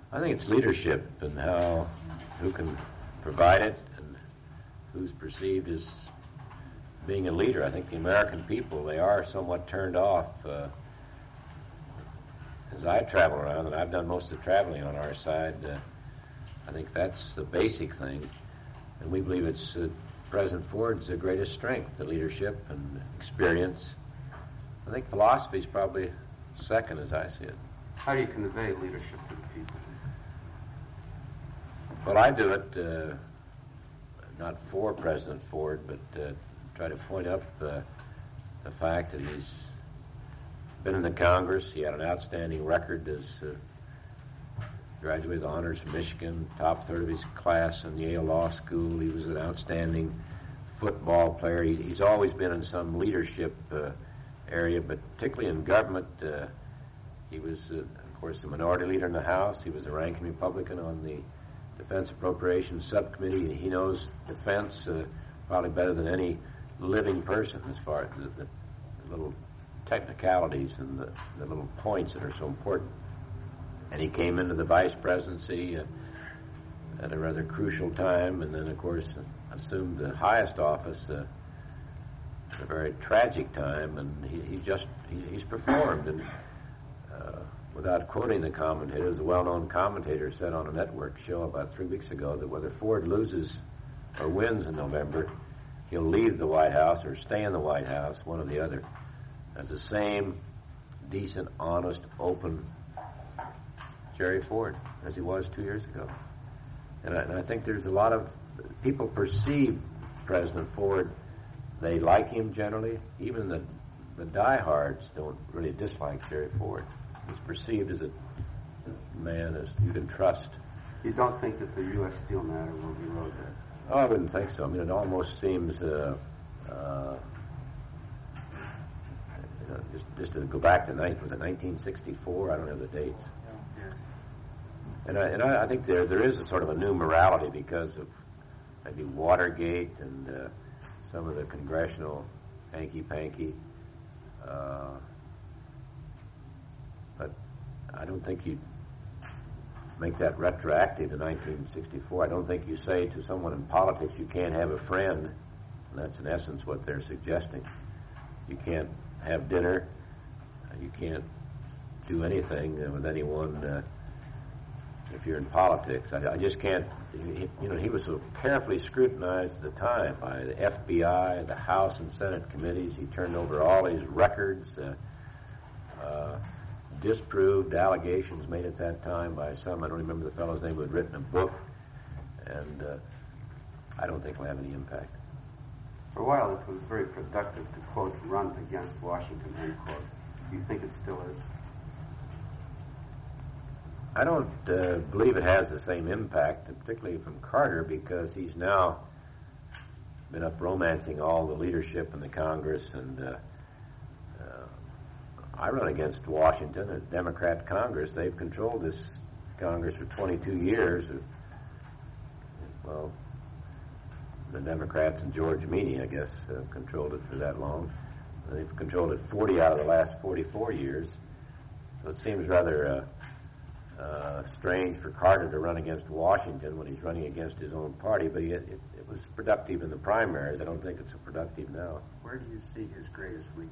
I think it's leadership and who can provide it and who's perceived as being a leader. I think the American people, they are somewhat turned off. As I travel around, and I've done most of the traveling on our side, I think that's the basic thing. And we believe it's President Ford's greatest strength, the leadership and experience. I think philosophy is probably second as I see it. How do you convey leadership to the people? Well, I do it not for President Ford, but try to point up the fact that he's been in the Congress. He had an outstanding record as graduated with honors from Michigan, top third of his class in Yale Law School. He was an outstanding football player. He's always been in some leadership area, but particularly in government. He was, of course, the minority leader in the House. He was a ranking Republican on the Defense Appropriations Subcommittee. He knows defense probably better than any living person as far as the little technicalities and the little points that are so important. And he came into the vice presidency at a rather crucial time, and then, of course, assumed the highest office at a very tragic time, and he's performed. And without quoting the commentator, the well-known commentator said on a network show about 3 weeks ago that whether Ford loses or wins in November, he'll leave the White House or stay in the White House, one or the other, as the same decent, honest, open Jerry Ford as he was 2 years ago. And I think there's a lot of people perceive President Ford, they like him generally. Even the diehards don't really dislike Jerry Ford. He's perceived as a man as you can trust. You don't think that the U.S. Steel matter will be rolled back? Oh, I wouldn't think so. I mean, it almost seems, just to go back to was it 1964? I don't have the dates. And I think there is a sort of a new morality because of maybe Watergate and some of the congressional hanky-panky. But I don't think you make that retroactive to 1964. I don't think you say to someone in politics you can't have a friend. And that's in essence what they're suggesting. You can't have dinner. You can't do anything with anyone if you're in politics. I just can't. He was so carefully scrutinized at the time by the FBI, the House and Senate committees. He turned over all his records, disproved allegations made at that time by some. I don't remember the fellow's name who had written a book, and I don't think it'll have any impact. For a while, it was very productive to, quote, run against Washington, end quote. Do you think it still is? I don't believe it has the same impact, particularly from Carter, because he's now been up romancing all the leadership in the Congress, and I run against Washington, a Democrat Congress. They've controlled this Congress for 22 years. Well, the Democrats and George Meany, I guess, controlled it for that long. They've controlled it 40 out of the last 44 years. So it seems rather strange for Carter to run against Washington when he's running against his own party, but it was productive in the primaries. I don't think it's so productive now. Where do you see his greatest weakness?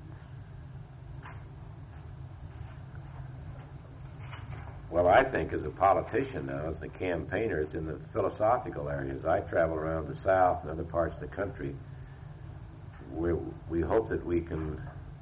Well, I think as a politician now, as a campaigner, it's in the philosophical areas. I travel around the South and other parts of the country. We hope that we can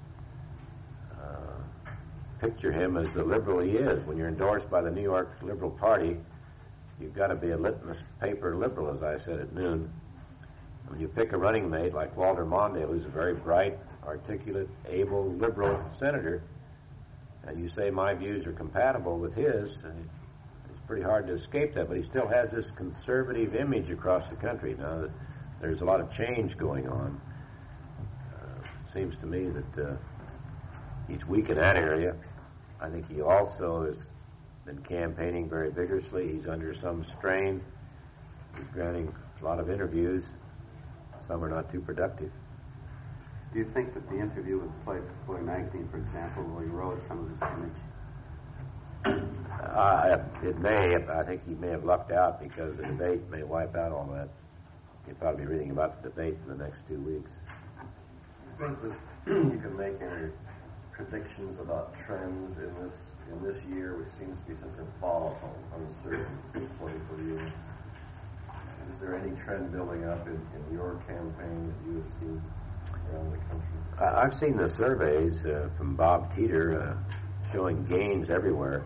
picture him as the liberal he is. When you're endorsed by the New York Liberal Party, you've got to be a litmus paper liberal, as I said at noon. When you pick a running mate like Walter Mondale, who's a very bright, articulate, able, liberal senator, and you say my views are compatible with his, it's pretty hard to escape that, but he still has this conservative image across the country. Now, there's a lot of change going on. It seems to me that he's weak in that area. I think he also has been campaigning very vigorously. He's under some strain. He's granting a lot of interviews. Some are not too productive. Do you think that the interview with Playboy magazine, for example, will erode some of his image? It may. I think he may have lucked out because the debate may wipe out all that. You'll probably be reading about the debate in the next 2 weeks. Do you think that you can make any predictions about trends in this year, which seems to be such a volatile, uncertain political year? Is there any trend building up in your campaign that you have seen around the country? I've seen the surveys from Bob Teeter showing gains everywhere.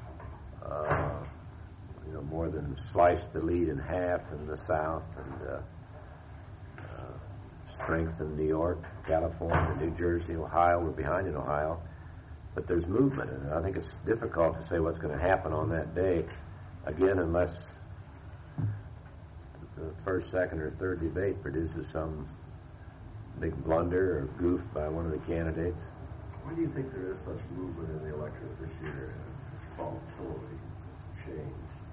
More than sliced the lead in half in the South, and strength in New York, California, New Jersey, Ohio. We're behind in Ohio, but there's movement, and I think it's difficult to say what's going to happen on that day, again, unless the first, second, or third debate produces some big blunder or goof by one of the candidates. Why do you think there is such movement in the electorate this year, and such volatility, such change?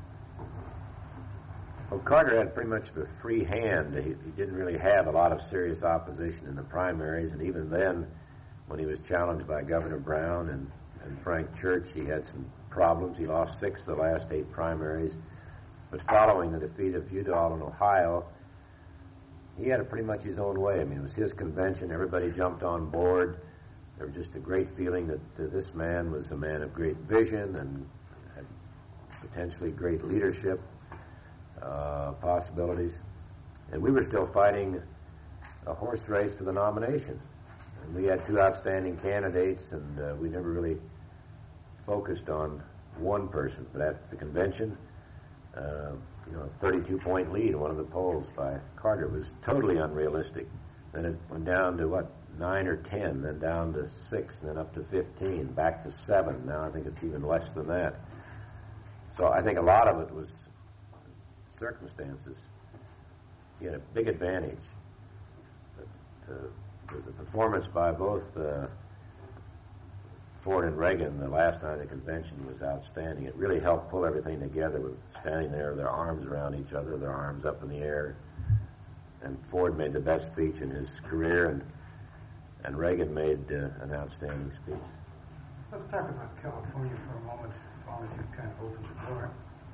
Well, Carter had pretty much of a free hand. He didn't really have a lot of serious opposition in the primaries, and even then, when he was challenged by Governor Brown and Frank Church, he had some problems. He lost 6 of the last 8 primaries. But following the defeat of Udall in Ohio, he had it pretty much his own way. I mean, it was his convention. Everybody jumped on board. There was just a great feeling that this man was a man of great vision and had potentially great leadership possibilities. And we were still fighting a horse race for the nomination. And we had 2 outstanding candidates, and we never really focused on one person. But at the convention, a 32-point lead in one of the polls by Carter was totally unrealistic. Then it went down to, 9 or 10, then down to 6, and then up to 15, back to 7. Now I think it's even less than that. So I think a lot of it was circumstances. He had a big advantage. But, the performance by both Ford and Reagan the last night of the convention was outstanding. It really helped pull everything together with standing there, their arms around each other, their arms up in the air. And Ford made the best speech in his career, and Reagan made an outstanding speech. Let's talk about California for a moment, as long as you've kind of opened the door.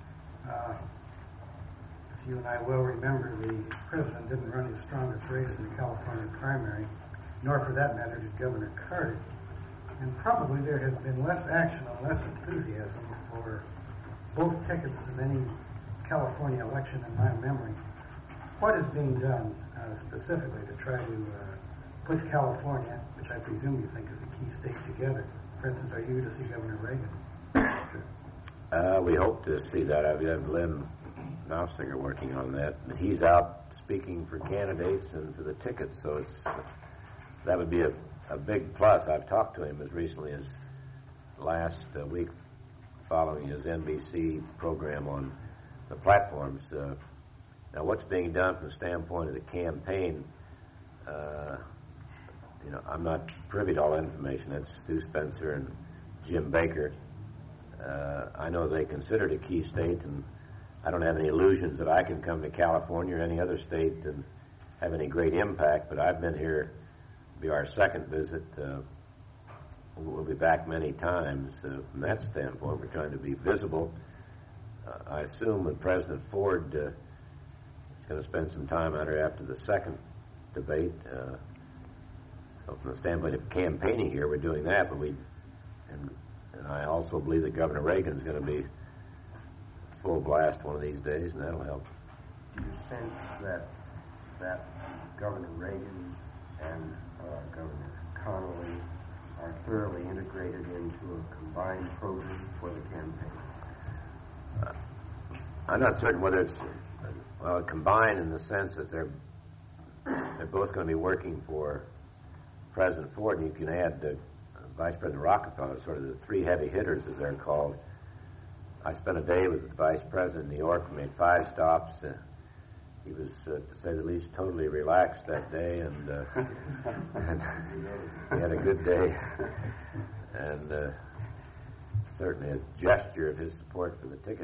If you and I well remember, the president didn't run his strongest race in the California primary, nor for that matter did Governor Carter. And probably there has been less action and less enthusiasm for both tickets in any California election in my memory. What is being done specifically to try to put California, which I presume you think is a key state, together? For instance, are you to see Governor Reagan? We hope to see that. We have Lynn Mausinger working on that. But he's out speaking for candidates and for the tickets, so that would be a big plus. I've talked to him as recently as last week following his NBC program on the platforms. Now, what's being done from the standpoint of the campaign, I'm not privy to all that information. That's Stu Spencer and Jim Baker. I know they consider it a key state, and I don't have any illusions that I can come to California or any other state and have any great impact, but I've been here, it'll be our second visit. We'll be back many times. From that standpoint, we're trying to be visible. I assume that President Ford is going to spend some time out here after the second debate. So from the standpoint of campaigning here, we're doing that, but and I also believe that Governor Reagan is going to be full blast one of these days, and that'll help. Do you sense that Governor Reagan and Governor Connolly are thoroughly integrated into a combined program for the campaign? I'm not certain whether it's combined in the sense that they're both going to be working for President Ford, and you can add Vice President Rockefeller, sort of the 3 heavy hitters, as they're called. I spent a day with the Vice President in New York. We made 5 stops. He was, to say the least, totally relaxed that day, and he had a good day. And certainly a gesture of his support for the ticket.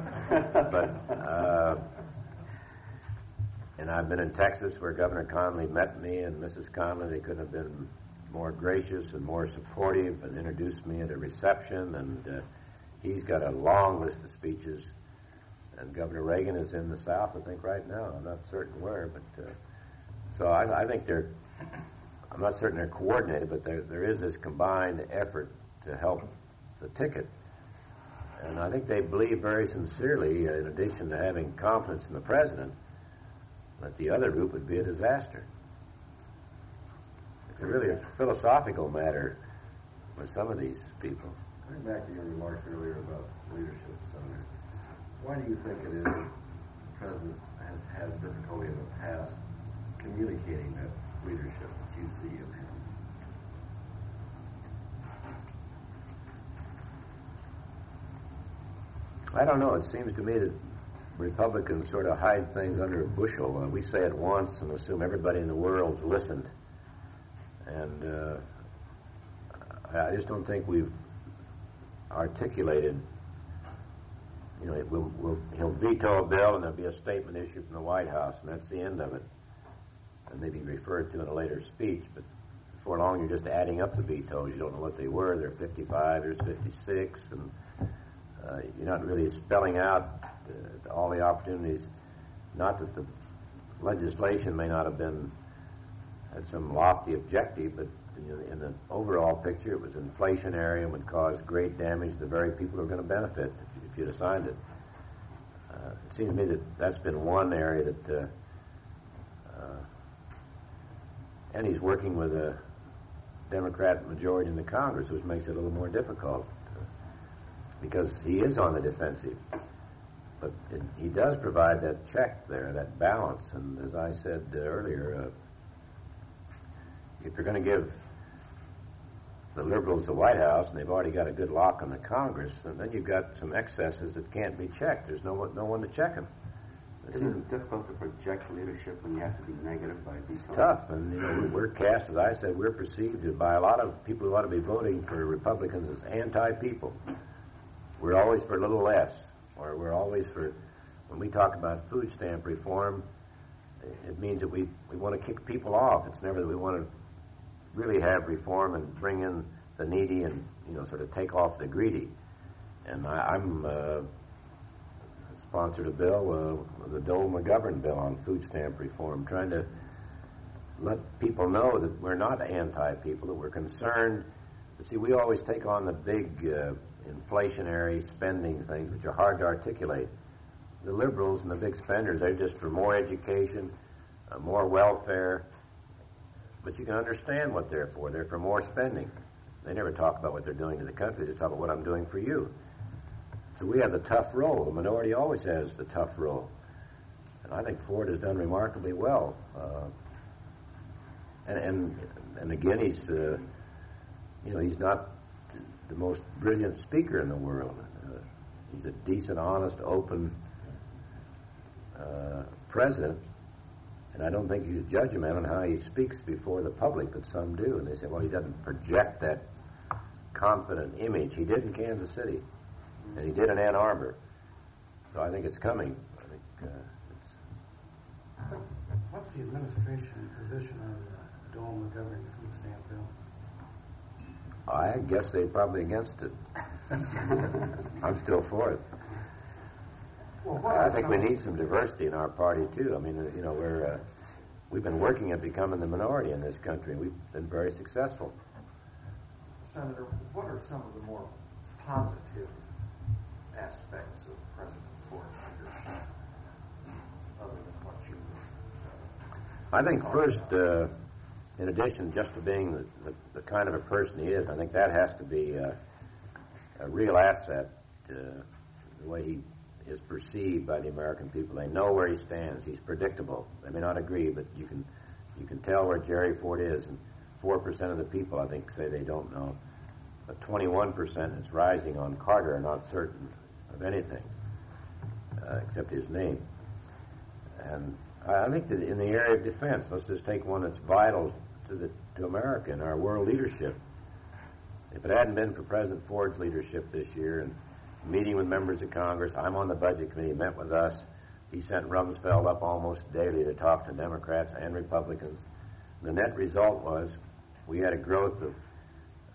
And I've been in Texas where Governor Connolly met me and Mrs. Connolly. They couldn't have been more gracious and more supportive, and introduced me at a reception, and he's got a long list of speeches, and Governor Reagan is in the South, I think, right now. I'm not certain where, but so I think I'm not certain they're coordinated, but there is this combined effort to help the ticket. And I think they believe very sincerely, in addition to having confidence in the president, that the other group would be a disaster. It's really a philosophical matter with some of these people. Going back to your remarks earlier about leadership, Senator, why do you think it is that the president has had difficulty in the past communicating that leadership that you see in him? I don't know. It seems to me that Republicans sort of hide things under a bushel. We say it once and assume everybody in the world's listened. And I just don't think we've articulated, you know, he'll veto a bill and there'll be a statement issued from the White House, and that's the end of it. And maybe referred to in a later speech, but before long you're just adding up the vetoes. You don't know what they were. There are 55, there's 56, and you're not really spelling out all the opportunities. Not that the legislation may not have had some lofty objective, but in the overall picture, it was inflationary and would cause great damage to the very people who are going to benefit if you'd assigned it. It seems to me that that's been one area that, and he's working with a Democrat majority in the Congress, which makes it a little more difficult. Because he is on the defensive. But he does provide that check there, that balance. And as I said earlier, if you're going to give the liberals the White House, and they've already got a good lock on the Congress, and then you've got some excesses that can't be checked. There's no one to check them. Isn't it difficult to project leadership when you have to be negative by veto? It's tough, and we're cast, as I said, we're perceived by a lot of people who ought to be voting for Republicans as anti-people. We're always for a little less, or we're always for, when we talk about food stamp reform, it means that we want to kick people off. It's never that we want to really have reform and bring in the needy and, sort of take off the greedy. And I'm sponsored a bill, the Dole-McGovern bill on food stamp reform, trying to let people know that we're not anti-people, that we're concerned. But see, we always take on the big inflationary spending things, which are hard to articulate. The liberals and the big spenders, they're just for more education, more welfare, but you can understand what they're for. They're for more spending. They never talk about what they're doing to the country. They just talk about what I'm doing for you. So we have the tough role. The minority always has the tough role. And I think Ford has done remarkably well. And again, he's he's not the most brilliant speaker in the world. He's a decent, honest, open president, and I don't think you should judge him on how he speaks before the public, but some do, and they say, well, he doesn't project that confident image. He did in Kansas City, and he did in Ann Arbor, so I think it's coming. I think What's the administration position on the Dole-McGovern food stamp bill? I guess they're probably against it. I'm still for it. Well, I think we need some diversity in our party too. I mean, we've been working at becoming the minority in this country, and we've been very successful. Senator, what are some of the more positive aspects of President Ford's leadership, other than what you? I think first, in addition just to being the kind of a person he is, I think that has to be a real asset. The way he is perceived by the American people. They know where he stands. He's predictable. They may not agree, but you can tell where Jerry Ford is. And 4% of the people, I think, say they don't know. But 21% is rising on Carter are not certain of anything except his name. And I think that in the area of defense, let's just take one that's vital to America and our world leadership. If it hadn't been for President Ford's leadership this year and meeting with members of Congress, I'm on the Budget Committee, met with us. He sent Rumsfeld up almost daily to talk to Democrats and Republicans. The net result was we had a growth of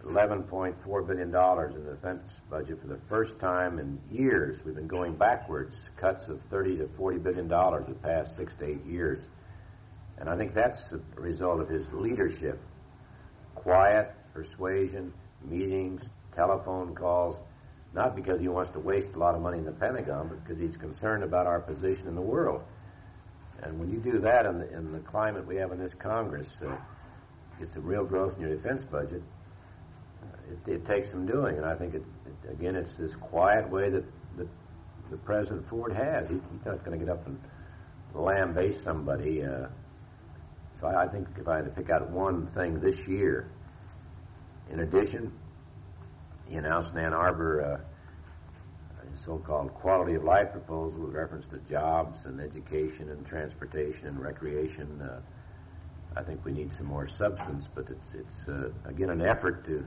$11.4 billion in the defense budget for the first time in years. We've been going backwards, cuts of $30 to $40 billion the past 6 to 8 years. And I think that's a result of his leadership. Quiet, persuasion, meetings, telephone calls, not because he wants to waste a lot of money in the Pentagon, but because he's concerned about our position in the world. And when you do that in the climate we have in this Congress, it's a real growth in your defense budget. It takes some doing, and I think, again, it's this quiet way that President Ford has. He's not going to get up and lambaste somebody. So I think if I had to pick out one thing this year, in addition, he announced in Ann Arbor a so-called quality of life proposal with reference to jobs and education and transportation and recreation. I think we need some more substance, but it's again, an effort to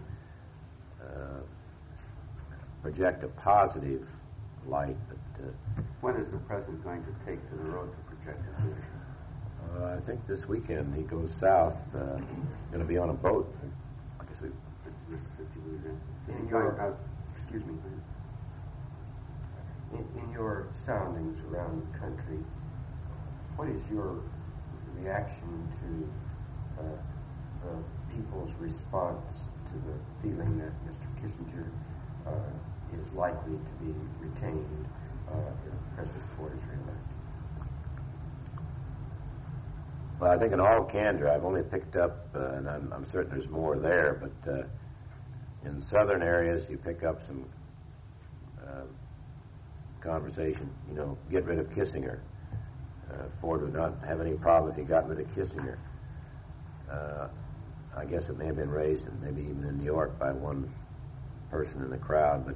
project a positive light. But when is the president going to take to the road to project his leadership? I think this weekend he goes south. Going to be on a boat. I guess it's Mississippi, Louisiana. Excuse me. In your soundings around the country, what is your reaction to people's response to the feeling that Mr. Kissinger is likely to be retained if President Ford is reelected? Well, I think in all candor, I've only picked up, and I'm certain there's more there, but in southern areas, you pick up some conversation, get rid of Kissinger. Ford would not have any problem if he got rid of Kissinger. I guess it may have been raised, maybe even in New York, by one person in the crowd,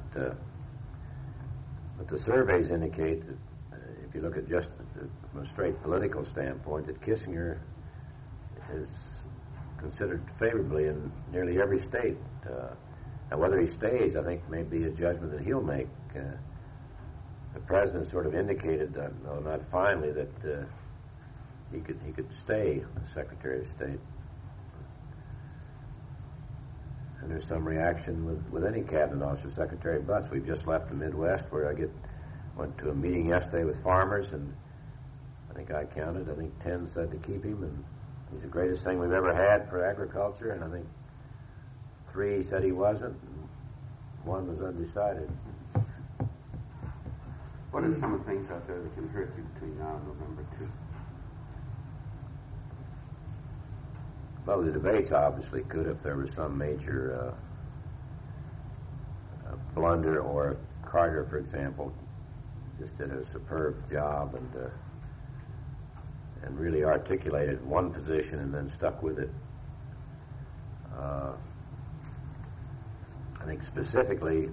but the surveys indicate that if you look at just from a straight political standpoint, that Kissinger is considered favorably in nearly every state. Now, whether he stays, I think, may be a judgment that he'll make. The president sort of indicated, no, not finally, that he could stay as Secretary of State. And there's some reaction with any cabinet officer, Secretary Butts. We've just left the Midwest, where went to a meeting yesterday with farmers, and I think 10 said to keep him, and he's the greatest thing we've ever had for agriculture, and I think 3 said he wasn't, and 1 was undecided. What are some of the things out there that can hurt you between now and November 2? Well, the debates obviously could if there was some major blunder, or Carter, for example, just did a superb job and really articulated one position and then stuck with it. I think specifically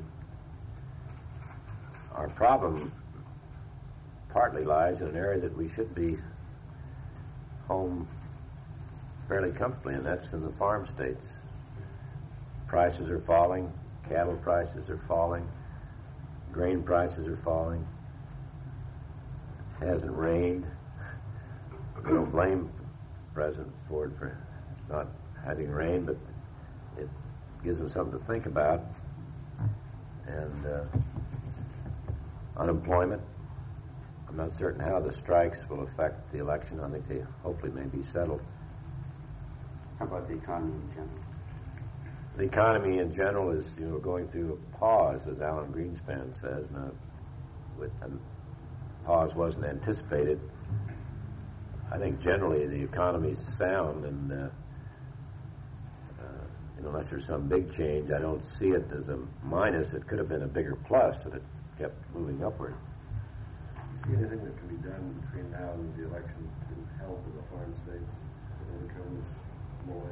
our problem partly lies in an area that we should be home fairly comfortably, and that's in the farm states. Prices are falling, cattle prices are falling, grain prices are falling. It hasn't rained. We don't blame President Ford for not having rain, but it gives him something to think about. And unemployment, I'm not certain how the strikes will affect the election. I think they hopefully may be settled. How about the economy in general? The economy in general is, going through a pause, as Alan Greenspan says. Now, pause wasn't anticipated. I think generally the economy is sound, and unless there's some big change, I don't see it as a minus. It could have been a bigger plus if it kept moving upward. Do you see anything that can be done between now and the election to help in the farm states when it becomes more?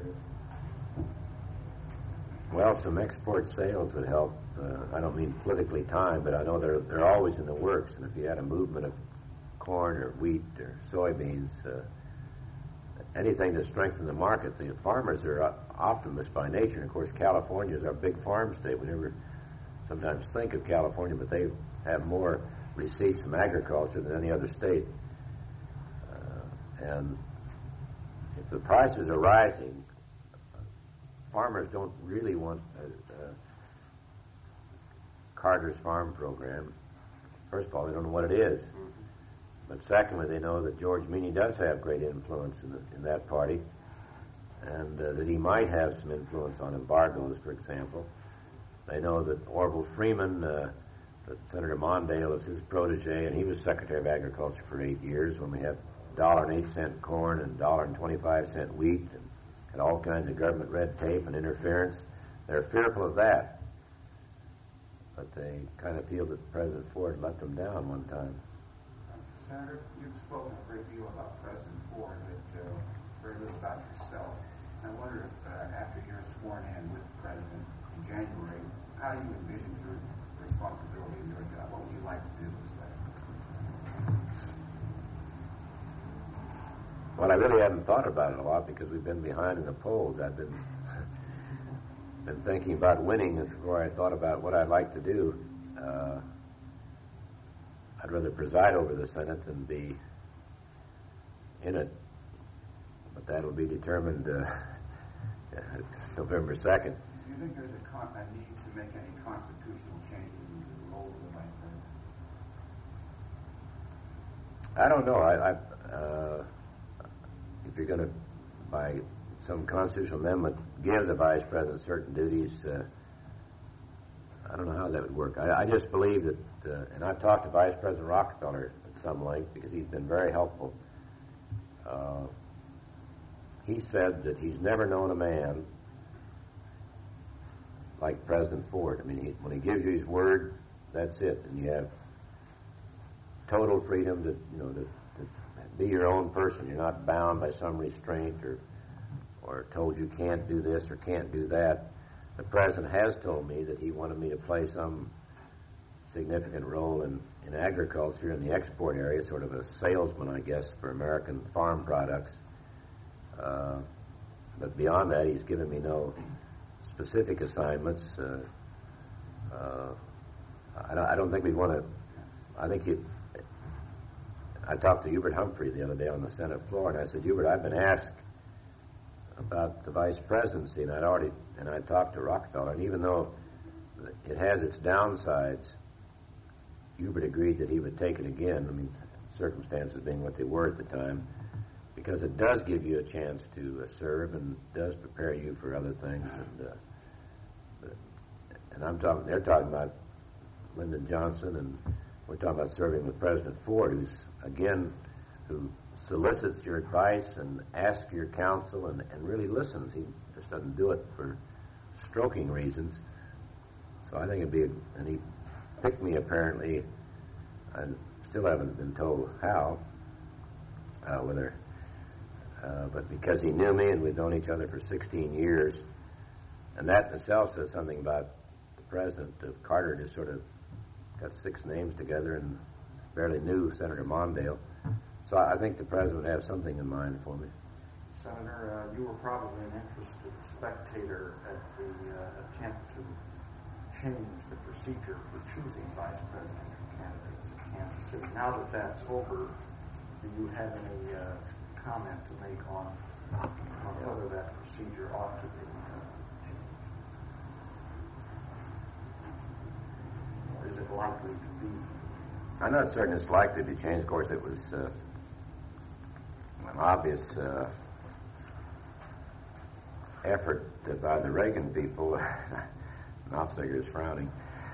Well, some export sales would help. I don't mean politically timed, but I know they're always in the works. And if you had a movement of corn or wheat or soybeans, anything to strengthen the market, the farmers are optimists by nature. And of course, California is our big farm state. We never sometimes think of California, but they have more receipts from agriculture than any other state. And if the prices are rising, farmers don't really want Carter's farm program. First of all, they don't know what it is. But secondly, they know that George Meany does have great influence in that party, and that he might have some influence on embargoes, for example. They know that Orville Freeman, that Senator Mondale is his protege, and he was Secretary of Agriculture for 8 years when we had $1.08 corn and $1.25 wheat and all kinds of government red tape and interference. They're fearful of that. But they kind of feel that President Ford let them down one time. Senator, you've spoken a great deal about President Ford, but very little about yourself. I wonder if after you're sworn in with the President in January, how do you envision your responsibility in your job? What would you like to do with that? Well, I really haven't thought about it a lot because we've been behind in the polls. I've been thinking about winning before I thought about what I'd like to do. I'd rather preside over the Senate than be in it. But that'll be determined November 2nd. Do you think there's a need to make any constitutional changes in the role of the Vice President? I don't know. If you're going to, by some constitutional amendment, give the Vice President certain duties, I don't know how that would work. I just believe that, and I've talked to Vice President Rockefeller at some length because he's been very helpful. He said that he's never known a man like President Ford. I mean, when he gives you his word, that's it, and you have total freedom to be your own person. You're not bound by some restraint or told you can't do this or can't do that. The President has told me that he wanted me to play some significant role in agriculture in the export area, sort of a salesman, I guess, for American farm products. But beyond that, he's given me no specific assignments. I don't think we want to. I talked to Hubert Humphrey the other day on the Senate floor, and I said, Hubert, I've been asked about the vice presidency, and I talked to Rockefeller, and even though it has its downsides, Hubert agreed that he would take it again. I mean, circumstances being what they were at the time, because it does give you a chance to serve and does prepare you for other things. And they're talking about Lyndon Johnson, and we're talking about serving with President Ford, who solicits your advice and asks your counsel and really listens. He just doesn't do it for stroking reasons. So I think it'd be, and he picked me apparently. I still haven't been told how, but because he knew me and we've known each other for 16 years, and that in itself says something about the president of Carter. Just sort of got 6 names together and barely knew Senator Mondale. So I think the president would have something in mind for me. Senator, you were probably an interested spectator at the attempt to change the procedure for choosing vice presidential candidates in Kansas City. Now that that's over, do you have any comment to make on whether that procedure ought to be changed? Or is it likely to be? I'm not certain it's likely to be changed. Of course, it was an obvious effort by the Reagan people. Knopfler is frowning.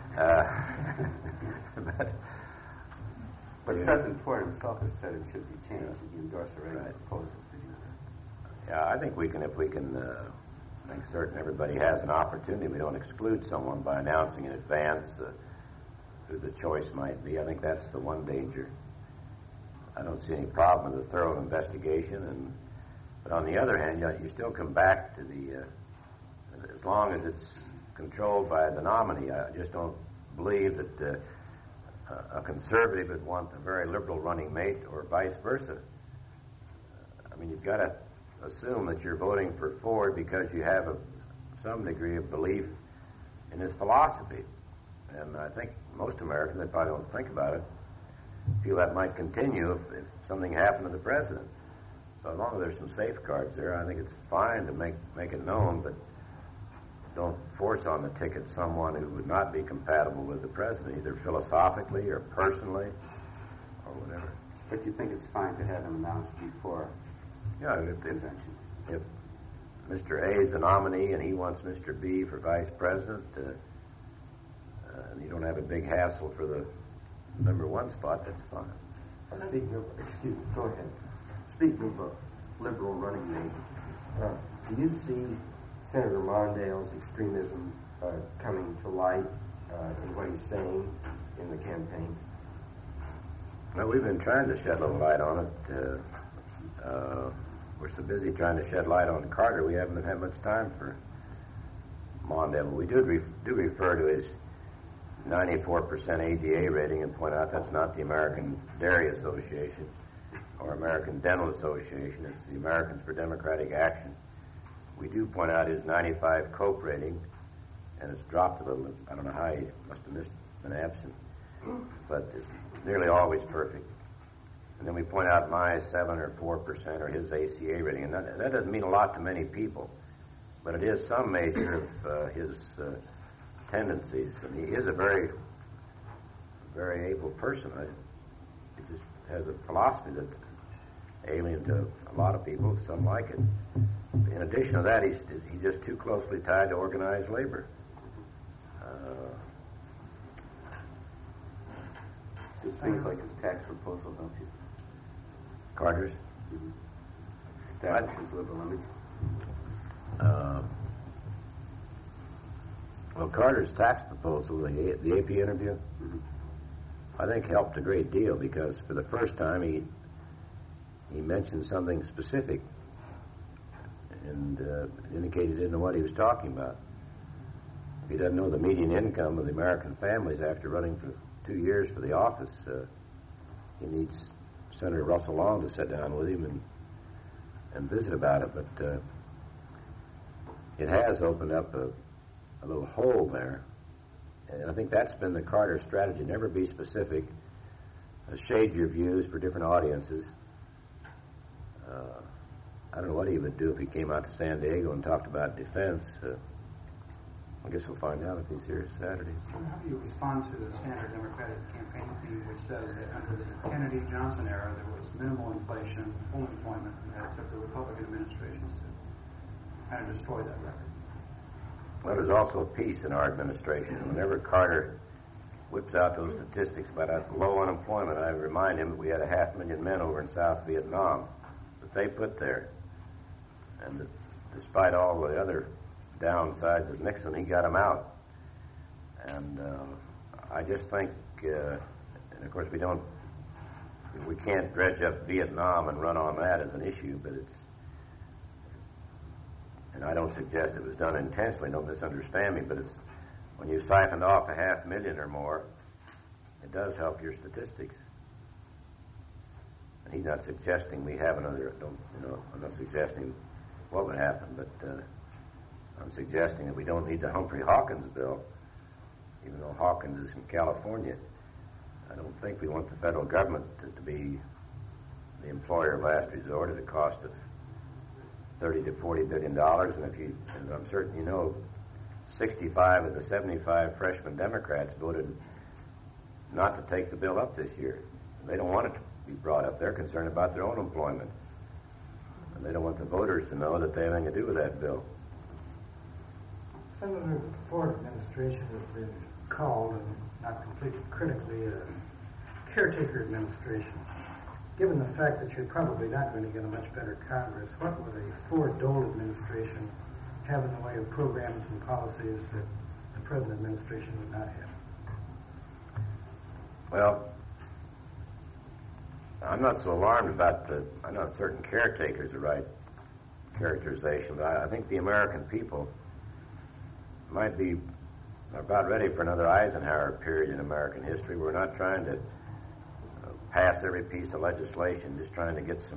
But President Ford himself has said it should be changed. He endorsed the Reagan proposals to do that. Yeah, I think if we can make certain everybody has an opportunity, we don't exclude someone by announcing in advance who the choice might be. I think that's the one danger. I don't see any problem with a thorough investigation, but on the other hand, you still come back to as long as it's controlled by the nominee. I just don't believe that a conservative would want a very liberal running mate or vice versa. I mean, you've got to assume that you're voting for Ford because you have some degree of belief in his philosophy. And I think most Americans, they probably don't think about it, feel that might continue if something happened to the president. So as long as there's some safeguards there, I think it's fine to make it known. But don't force on the ticket someone who would not be compatible with the president, either philosophically or personally or whatever. But you think it's fine to have him announced before Yeah, convention? if Mr. A is the nominee and he wants Mr. B for vice president, and you don't have a big hassle for the number one spot, that's fine. Speaking of, excuse me, go ahead. Speaking of a liberal running mate, do you see Senator Mondale's extremism coming to light in what he's saying in the campaign? Well, we've been trying to shed a little light on it. We're so busy trying to shed light on Carter, we haven't had much time for Mondale. We do refer to his 94% ADA rating and point out that's not the American Dairy Association or American Dental Association. It's the Americans for Democratic Action. We do point out his 95 COPE rating, and it's dropped a little. I don't know how he must have been absent, but it's nearly always perfect. And then we point out my 7 or 4% or his ACA rating, and that doesn't mean a lot to many people, but it is some measure of his tendencies. And he is a very, very able person. He just has a philosophy that's alien to a lot of people. Some like it. In addition to that, he's just too closely tied to organized labor. Do things like his tax proposal, don't you? Carter's? Establish his liberal image. Well, Carter's tax proposal, the AP interview, I think helped a great deal because for the first time he mentioned something specific and indicated he didn't know what he was talking about. If he doesn't know the median income of the American families after running for 2 years for the office, he needs Senator Russell Long to sit down with him and visit about it. But it has opened up a little hole there. And I think that's been the Carter strategy. Never be specific. Shade your views for different audiences. I don't know what he would do if he came out to San Diego and talked about defense. I guess we'll find out if he's here Saturday. How do you respond to the standard Democratic campaign theme which says that under the Kennedy-Johnson era there was minimal inflation, full employment, and that it took the Republican administrations to kind of destroy that record? Well, there's also peace in our administration. Whenever Carter whips out those statistics about low unemployment, I remind him that we had 500,000 men over in South Vietnam that they put there. And that despite all the other downsides of Nixon, he got them out. And I just think, and of course we can't dredge up Vietnam and run on that as an issue, but and I don't suggest it was done intentionally, don't misunderstand me, but when you siphoned off 500,000 or more, it does help your statistics. And he's not suggesting we have another, I'm not suggesting what would happen, but I'm suggesting that we don't need the Humphrey Hawkins bill, even though Hawkins is in California. I don't think we want the federal government to be the employer of last resort at a cost of $30 to $40 billion. And I'm certain you know, 65 of the 75 freshman Democrats voted not to take the bill up this year. They don't want it to be brought up. They're concerned about their own employment. And they don't want the voters to know that they have anything to do with that bill. Senator, the Ford administration has been called, and not completely critically, a caretaker administration. Given the fact that you're probably not going to get a much better Congress, what would a Ford-Dole administration have in the way of programs and policies that the present administration would not have? Well, I'm not so alarmed about I know certain caretakers are right characterization, but I think the American people might be about ready for another Eisenhower period in American history. We're not trying to pass every piece of legislation, just trying to get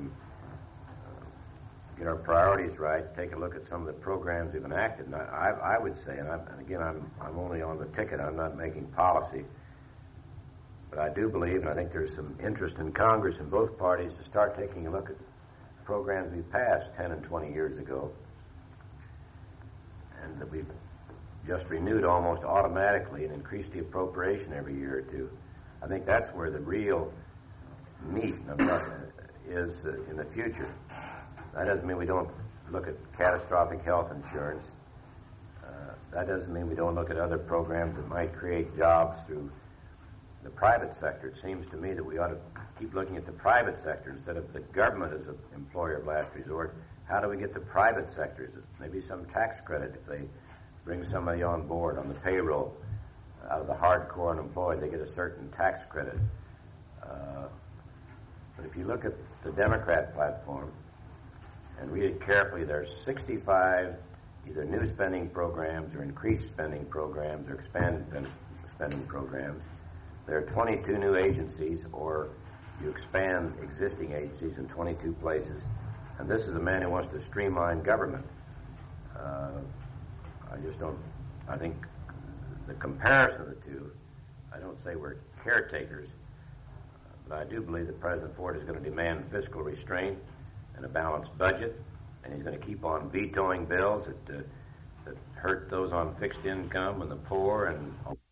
our priorities right, take a look at some of the programs we've enacted. And I would say, and again, I'm only on the ticket, I'm not making policy, but I do believe, and I think there's some interest in Congress and both parties to start taking a look at programs we passed 10 and 20 years ago, and that we've just renewed almost automatically and increase the appropriation every year or two. I think that's where the real meat is in the future. That doesn't mean we don't look at catastrophic health insurance. That doesn't mean we don't look at other programs that might create jobs through the private sector. It seems to me that we ought to keep looking at the private sector instead of the government as an employer of last resort. How do we get the private sectors? Maybe some tax credit if they bring somebody on board on the payroll. Out of the hardcore unemployed, they get a certain tax credit. But if you look at the Democrat platform and read it carefully, there's 65 either new spending programs or increased spending programs or expanded spending programs. There are 22 new agencies, or you expand existing agencies in 22 places. And this is a man who wants to streamline government. I think the comparison of the two, I don't say we're caretakers, but I do believe that President Ford is going to demand fiscal restraint and a balanced budget, and he's going to keep on vetoing bills that hurt those on fixed income and the poor and